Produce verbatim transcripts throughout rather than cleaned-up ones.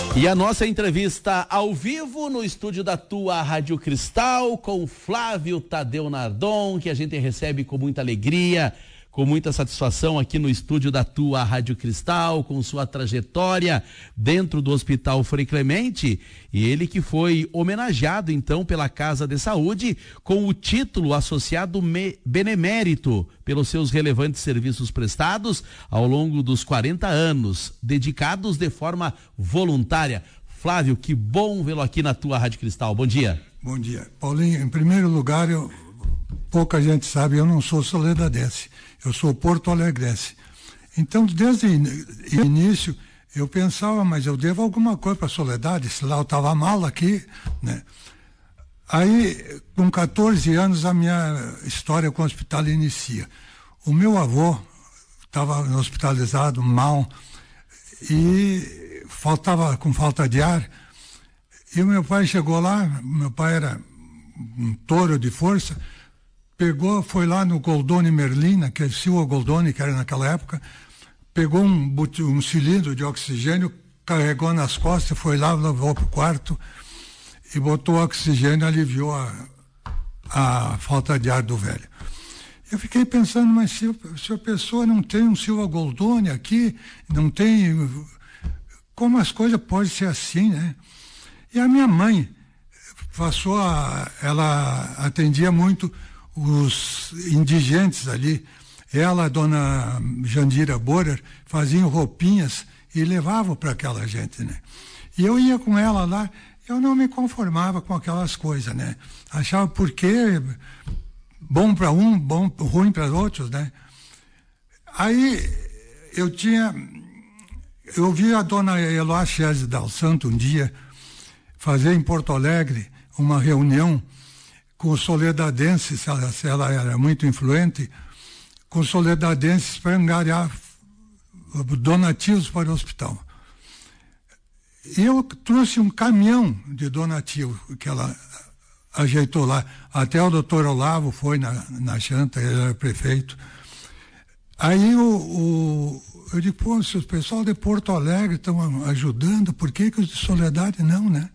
E a nossa entrevista ao vivo no estúdio da tua Rádio Cristal com Flávio Tadeu Nardon, que a gente recebe com muita alegria, com muita satisfação aqui no estúdio da tua Rádio Cristal, com sua trajetória dentro do Hospital Frei Clemente, e ele que foi homenageado então pela Casa de Saúde com o título associado benemérito pelos seus relevantes serviços prestados ao longo dos quarenta anos, dedicados de forma voluntária. Flávio, que bom vê-lo aqui na tua Rádio Cristal. Bom dia. Bom dia. Paulinho, em primeiro lugar, eu, pouca gente sabe, eu não sou soledadense. Eu sou porto-alegrense. Então, desde o início, eu pensava, mas eu devo alguma coisa para a Soledade, se lá eu estava mal aqui, né? Aí, com quatorze anos, a minha história com o hospital inicia. O meu avô estava hospitalizado, mal, e faltava, com falta de ar, e o meu pai chegou lá, meu pai era um touro de força, pegou, foi lá no Goldoni Merlin, aquele Silva Goldoni que era naquela época, pegou um, um cilindro de oxigênio, carregou nas costas, foi lá, levou para o quarto e botou oxigênio, aliviou a, a falta de ar do velho. Eu fiquei pensando, mas se, se a pessoa não tem um Silva Goldoni aqui, não tem... Como as coisas podem ser assim, né? E a minha mãe passou a... Ela atendia muito os indigentes ali. Ela, a dona Jandira Borer, faziam roupinhas e levavam para aquela gente, né? E eu ia com ela lá, eu não me conformava com aquelas coisas, né? Achava por quê bom para um, bom, ruim para outros, né? Aí eu tinha... Eu vi a dona Eloá Chese Dal Santo um dia fazer em Porto Alegre uma reunião com soledadenses, ela, ela era muito influente, com soledadenses para angariar donativos para o hospital. E eu trouxe um caminhão de donativo que ela ajeitou lá. Até o doutor Olavo foi na, na janta, ele era prefeito. Aí o, o, eu digo, pô, se o pessoal de Porto Alegre estão ajudando, por que que os de Soledade não, né?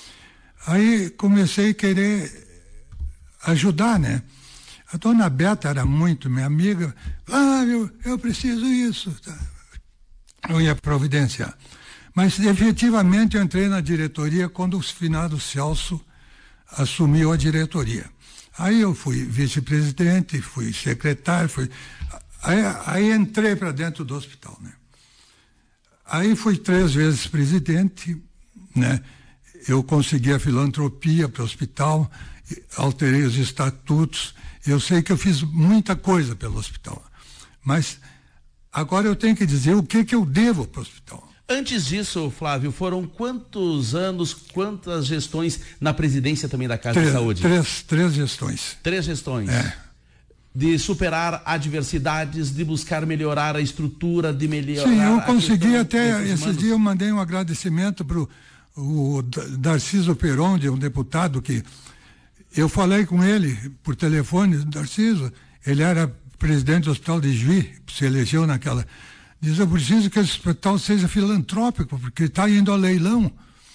Aí comecei a querer ajudar, né? A dona Beta era muito minha amiga. Ah, eu, eu preciso isso. Eu ia providenciar. Mas, efetivamente, eu entrei na diretoria quando o finado Celso assumiu a diretoria. Aí eu fui vice-presidente, fui secretário, fui... Aí, aí entrei para dentro do hospital, né? Aí fui três vezes presidente, né? Eu consegui a filantropia para o hospital, alterei os estatutos. Eu sei que eu fiz muita coisa pelo hospital, mas agora eu tenho que dizer o que que eu devo para o hospital. Antes disso, Flávio, foram quantos anos, quantas gestões na presidência também da Casa três, de Saúde? Três, três gestões. Três gestões. É. De superar adversidades, de buscar melhorar a estrutura, de melhorar... Sim, eu consegui até, esses esses dias eu mandei um agradecimento para o Darciso Peron, um deputado que eu falei com ele por telefone. Darciso, ele era presidente do Hospital de Juí, se elegeu naquela... Diz, eu preciso que esse hospital seja filantrópico, porque está indo a leilão.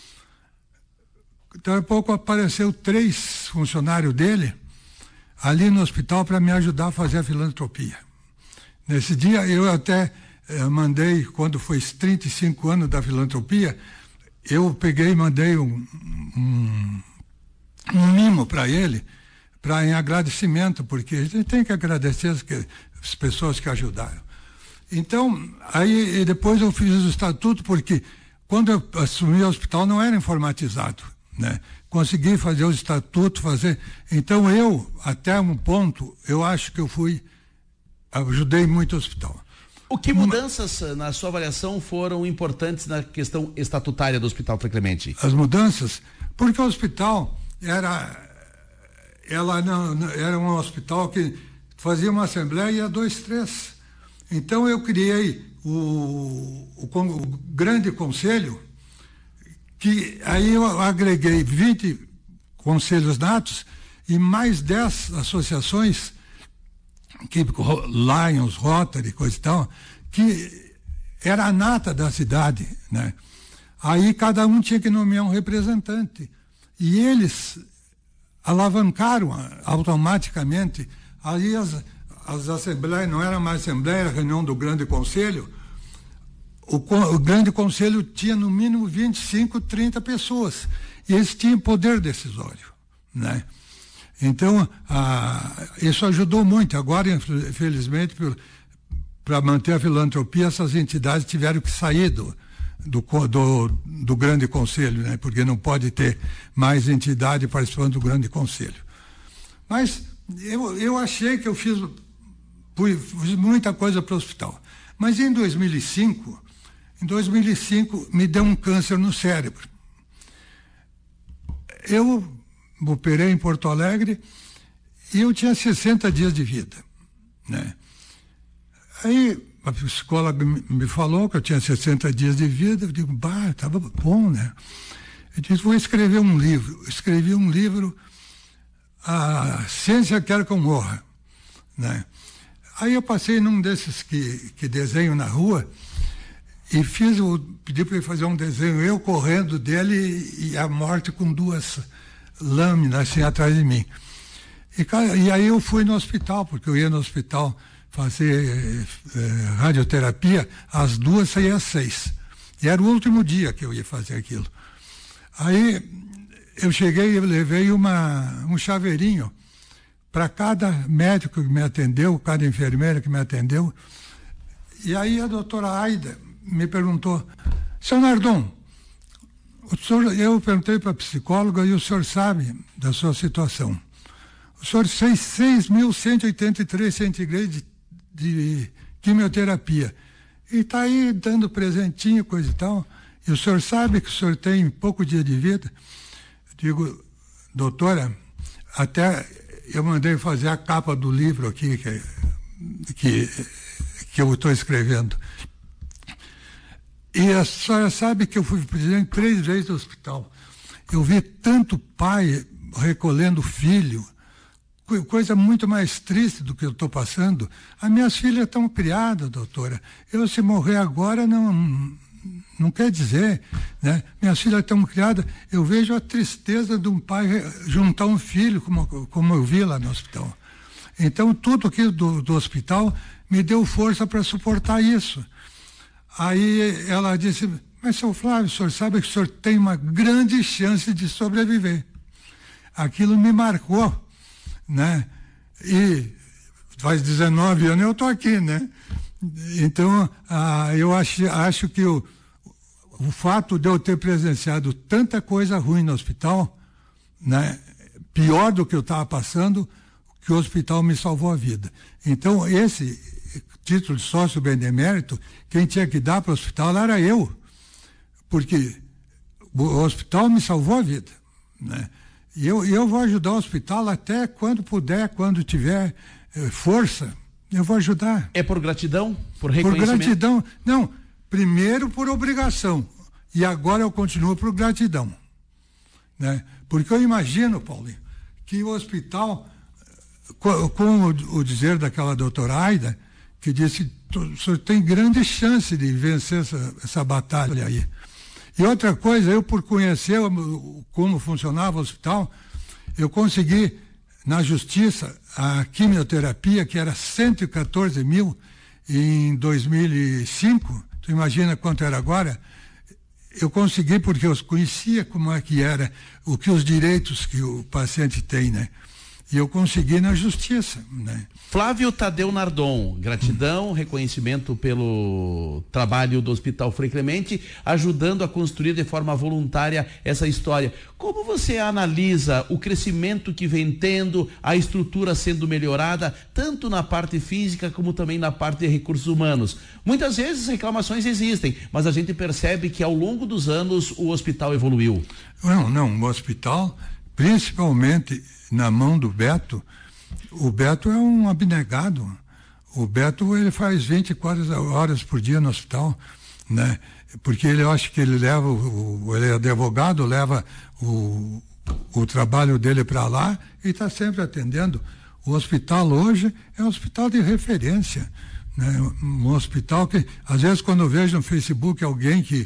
Daqui a pouco apareceu três funcionários dele ali no hospital para me ajudar a fazer a filantropia. Nesse dia eu até eh, mandei, quando foi trinta e cinco anos da filantropia, eu peguei e mandei um, um, um mimo para ele, para em agradecimento, porque a gente tem que agradecer as, que, as pessoas que ajudaram. Então, aí depois eu fiz o estatuto, porque quando eu assumi o hospital não era informatizado, né? Consegui fazer o estatuto, fazer... Então eu, até um ponto, eu acho que eu fui... Ajudei muito o hospital. O que mudanças, Uma... na sua avaliação, foram importantes na questão estatutária do Hospital Frei Clemente? As mudanças? Porque o hospital era... Ela não, era um hospital que fazia uma assembleia e ia dois, três. Então eu criei o, o, o grande conselho, que aí eu agreguei vinte conselhos natos e mais dez associações, que, Lions, Rotary, coisa e tal, que era a nata da cidade, né? Aí cada um tinha que nomear um representante. E eles alavancaram automaticamente. Aí as, as assembleias, não era mais assembleia, era reunião do Grande Conselho. O, o Grande Conselho tinha no mínimo vinte e cinco, trinta pessoas. E eles tinham poder decisório, né? Então, ah, isso ajudou muito. Agora, infelizmente, para manter a filantropia, essas entidades tiveram que sair do, do, do, do Grande Conselho, né? Porque não pode ter mais entidade participando do Grande Conselho. Mas eu, eu achei que eu fiz, fiz muita coisa para o hospital. Mas em dois mil e cinco, em dois mil e cinco me deu um câncer no cérebro. Eu operei em Porto Alegre e eu tinha sessenta dias de vida, né? Aí a psicóloga me falou que eu tinha sessenta dias de vida. Eu digo, bah, estava bom, né? Eu disse, vou escrever um livro. Eu escrevi um livro, A Ciência Quer Que Eu Morra, né? Aí eu passei num desses que, que desenho na rua e fiz, o, pedi para ele fazer um desenho, eu correndo dele e, e a morte com duas lâminas assim atrás de mim. E, e aí eu fui no hospital, porque eu ia no hospital fazer eh, radioterapia, às duas saía às seis. E era o último dia que eu ia fazer aquilo. Aí eu cheguei e levei uma, um chaveirinho para cada médico que me atendeu, cada enfermeira que me atendeu. E aí a doutora Aida me perguntou, seu Nardon, o senhor, eu perguntei para a psicóloga, e o senhor sabe da sua situação. O senhor fez seis mil cento e oitenta e três centigraus de, de quimioterapia. E está aí dando presentinho, coisa e tal. E o senhor sabe que o senhor tem pouco dia de vida? Eu digo, doutora, até eu mandei fazer a capa do livro aqui que, que, que eu estou escrevendo. E a senhora sabe que eu fui presidente três vezes do hospital. Eu vi tanto pai recolhendo filho, coisa muito mais triste do que eu estou passando. As minhas filhas estão criadas, doutora. Eu, se morrer agora, não, não quer dizer, né? Minhas filhas estão criadas. Eu vejo a tristeza de um pai juntar um filho, como, como eu vi lá no hospital. Então, tudo aqui do, do hospital me deu força para suportar isso. Aí ela disse, mas seu Flávio, o senhor sabe que o senhor tem uma grande chance de sobreviver. Aquilo me marcou, né? E faz dezenove anos eu estou aqui, né? Então, ah, eu acho, acho que o, o fato de eu ter presenciado tanta coisa ruim no hospital, né? Pior do que eu estava passando, que o hospital me salvou a vida. Então, esse título de sócio benemérito, quem tinha que dar para o hospital era eu, porque o hospital me salvou a vida, né? E eu, eu vou ajudar o hospital até quando puder, quando tiver eh, força, eu vou ajudar. É por gratidão? Por reconhecimento? Por gratidão. Não, primeiro por obrigação, e agora eu continuo por gratidão, né? Porque eu imagino, Paulinho, que o hospital, com, com o, o dizer daquela doutora Aida, que disse, o senhor tem grande chance de vencer essa, essa batalha aí. E outra coisa, eu por conhecer como funcionava o hospital, eu consegui, na justiça, a quimioterapia, que era cento e quatorze mil em dois mil e cinco, tu imagina quanto era agora? Eu consegui porque eu conhecia como é que era, o que os direitos que o paciente tem, né? E eu consegui na justiça, né? Flávio Tadeu Nardon, gratidão, hum. reconhecimento pelo trabalho do Hospital Frei Clemente, ajudando a construir de forma voluntária essa história. Como você analisa o crescimento que vem tendo, a estrutura sendo melhorada, tanto na parte física como também na parte de recursos humanos? Muitas vezes reclamações existem, mas a gente percebe que ao longo dos anos o hospital evoluiu. Não, não, o hospital, principalmente na mão do Beto, o Beto é um abnegado. O Beto, ele faz vinte e quatro horas por dia no hospital, né? Porque ele acha que ele leva, o, ele é advogado, leva o, o trabalho dele para lá e está sempre atendendo. O hospital hoje é um hospital de referência, né? Um hospital que, às vezes, quando eu vejo no Facebook alguém que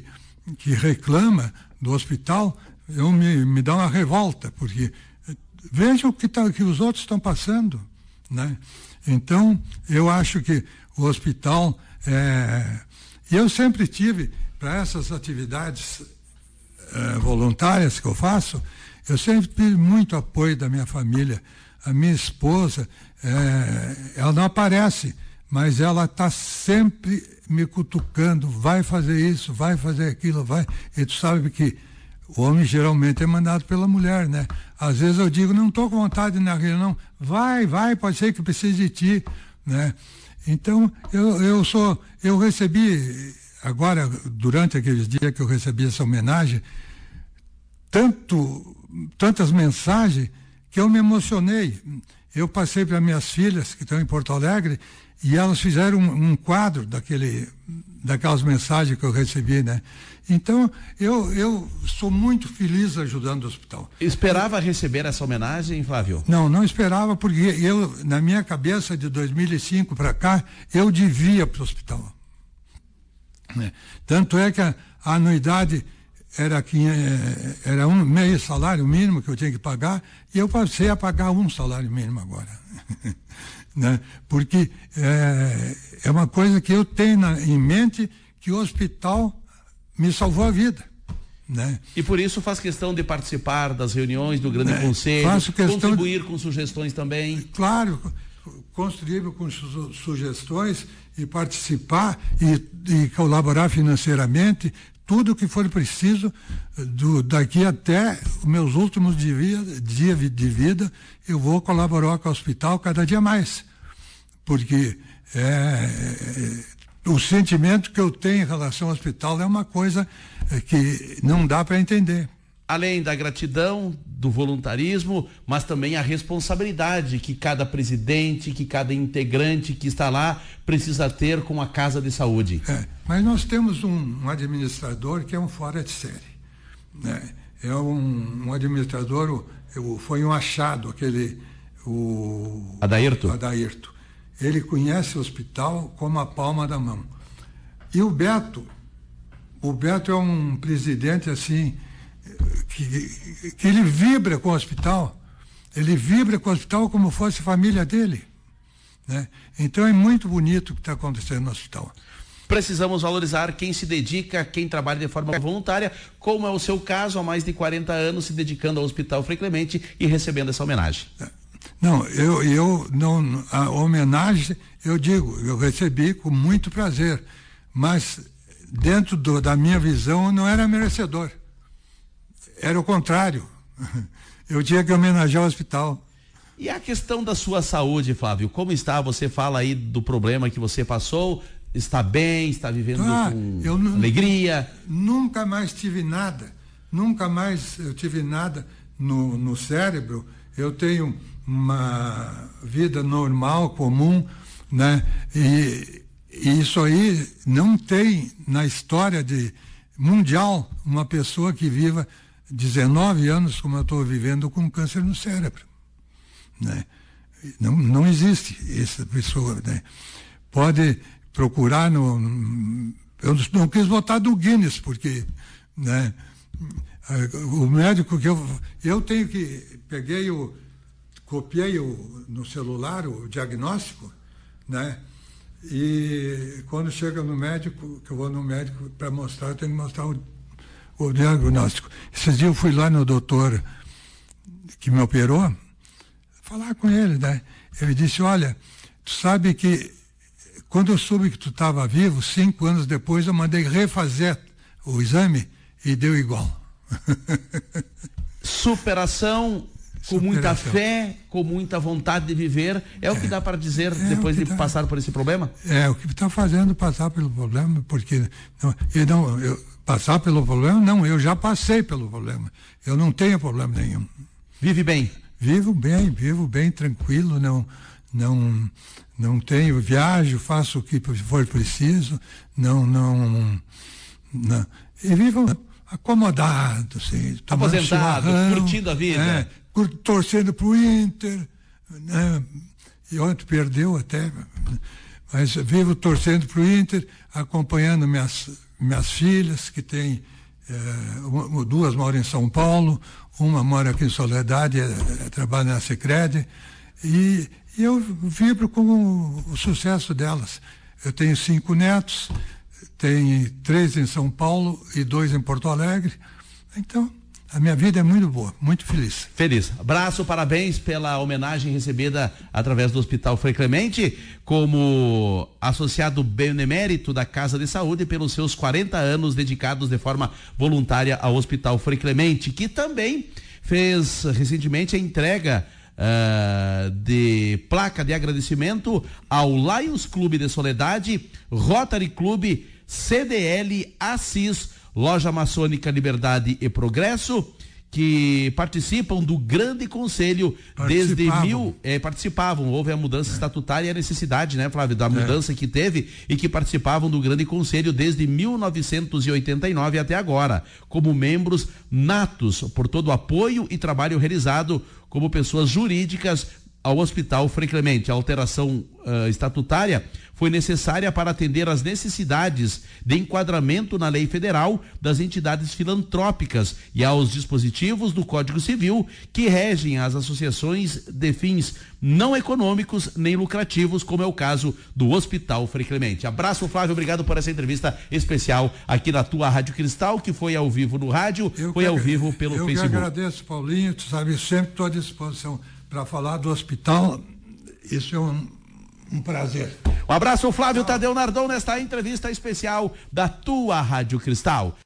que reclama do hospital, eu me, me dá uma revolta, porque veja o que, tá, que os outros estão passando, né? Então, eu acho que o hospital, é, eu sempre tive, para essas atividades é, voluntárias que eu faço, eu sempre tive muito apoio da minha família. A minha esposa, é, ela não aparece, mas ela está sempre me cutucando, vai fazer isso, vai fazer aquilo, vai. E tu sabe que o homem geralmente é mandado pela mulher, né? Às vezes eu digo, não estou com vontade de ir na reunião, vai, vai, pode ser que precise de ti, né? Então, eu, eu sou, eu recebi, agora, durante aqueles dias que eu recebi essa homenagem, tanto, tantas mensagens que eu me emocionei. Eu passei para minhas filhas, que estão em Porto Alegre, e elas fizeram um, um quadro daquele, daquelas mensagens que eu recebi, né? Então, eu, eu sou muito feliz ajudando o hospital. Esperava receber essa homenagem, Flávio? Não, não esperava, porque eu, na minha cabeça, de dois mil e cinco para cá, eu devia para o hospital. Né? Tanto é que a, a anuidade era, era um meio salário mínimo que eu tinha que pagar, e eu passei a pagar um salário mínimo agora. Né? Porque é, é uma coisa que eu tenho na, em mente, que o hospital me salvou a vida. Né? E por isso faz questão de participar das reuniões do Grande é, Conselho, faço questão contribuir de, com sugestões também. Claro, contribuir com su, sugestões e participar e, e colaborar financeiramente, tudo que for preciso, do, daqui até os meus últimos dias dia de vida, eu vou colaborar com o hospital cada dia mais. Porque é, é, o sentimento que eu tenho em relação ao hospital é uma coisa que não dá para entender. Além da gratidão, do voluntarismo, mas também a responsabilidade que cada presidente, que cada integrante que está lá precisa ter com a Casa de Saúde. É, mas nós temos um, um administrador que é um fora de série. Né? É um, um administrador, eu, foi um achado, aquele... O Adairto? Adairto. Ele conhece o hospital como a palma da mão. E o Beto, o Beto é um presidente assim... Que, que ele vibra com o hospital, ele vibra com o hospital como fosse família dele, né? Então é muito bonito o que está acontecendo no hospital. Precisamos valorizar quem se dedica, quem trabalha de forma voluntária, como é o seu caso, há mais de quarenta anos se dedicando ao Hospital Frei Clemente e recebendo essa homenagem. Não, eu, eu não, a homenagem, eu digo, eu recebi com muito prazer, mas dentro do, da minha visão eu não era merecedor. Era o contrário. Eu tinha que homenagear o hospital. E a questão da sua saúde, Flávio, como está? Você fala aí do problema que você passou, está bem, está vivendo ah, com eu alegria? Nunca mais tive nada, nunca mais eu tive nada no, no cérebro. Eu tenho uma vida normal, comum, né? E, e isso aí não tem na história de mundial uma pessoa que viva dezenove anos como eu estou vivendo com câncer no cérebro, né? Não, não existe essa pessoa, né? Pode procurar no, eu não quis botar do Guinness porque, né, o médico que eu eu tenho que peguei o copiei o, no celular o diagnóstico, né? E quando chega no médico, que eu vou no médico para mostrar, eu tenho que mostrar o o diagnóstico. Esses dias eu fui lá no doutor que me operou, falar com ele, né? Ele disse, olha, tu sabe que quando eu soube que tu estava vivo, cinco anos depois eu mandei refazer o exame e deu igual. Superação, com Superação. Muita fé, com muita vontade de viver, é, é o que dá para dizer é depois de tá, passar por esse problema? É, o que está fazendo passar pelo problema, porque não, eu não, eu, passar pelo problema, não, eu já passei pelo problema, eu não tenho problema nenhum. Vive bem? Vivo bem, vivo bem, tranquilo, não, não, não tenho, viajo, faço o que for preciso, não, não, não e vivo acomodado, assim, aposentado, curtindo a vida. É, torcendo para o Inter, né? E ontem perdeu até, mas vivo torcendo para o Inter, acompanhando minhas, minhas filhas, que têm É, duas moram em São Paulo, uma mora aqui em Soledade, é, é, trabalha na Sicredi, e, e eu vibro com o, o sucesso delas. Eu tenho cinco netos, tenho três em São Paulo e dois em Porto Alegre, então a minha vida é muito boa, muito feliz. Feliz. Abraço, parabéns pela homenagem recebida através do Hospital Frei Clemente, como associado benemérito da Casa de Saúde pelos seus quarenta anos dedicados de forma voluntária ao Hospital Frei Clemente, que também fez recentemente a entrega uh, de placa de agradecimento ao Lions Clube de Soledade, Rotary Clube, C D L, Assis, Loja Maçônica Liberdade e Progresso, que participam do grande conselho desde mil, eh, participavam, houve a mudança é. estatutária e a necessidade, né, Flávio, da mudança é. que teve, e que participavam do grande conselho desde mil novecentos e oitenta e nove até agora, como membros natos, por todo o apoio e trabalho realizado como pessoas jurídicas ao Hospital Frei Clemente. A alteração uh, estatutária foi necessária para atender às necessidades de enquadramento na lei federal das entidades filantrópicas e aos dispositivos do Código Civil que regem as associações de fins não econômicos nem lucrativos, como é o caso do Hospital Frei Clemente. Abraço, Flávio, obrigado por essa entrevista especial aqui na tua Rádio Cristal, que foi ao vivo no rádio, eu foi que, ao vivo pelo eu Facebook. Eu que agradeço, Paulinho, tu sabe, sempre estou à disposição para falar do hospital, isso é um, um prazer. Um abraço, Flávio Tadeu Nardon, nesta entrevista especial da tua Rádio Cristal.